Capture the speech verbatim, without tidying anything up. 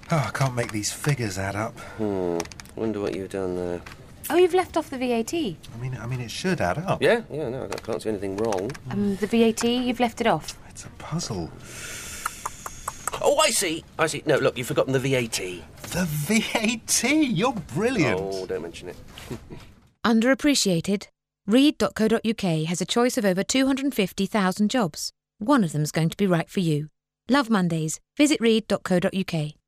Oh, I can't make these figures add up. Hmm. Wonder what you've done there. Oh, you've left off the V A T. I mean, I mean, it should add up. Yeah, yeah, no, I can't see anything wrong. Um, the V A T, you've left it off. It's a puzzle. Oh, I see. I see. No, look, you've forgotten the V A T. The V A T? You're brilliant. Oh, don't mention it. Underappreciated? read dot co dot uk has a choice of over two hundred fifty thousand jobs. One of them's going to be right for you. Love Mondays. Visit read dot co dot uk.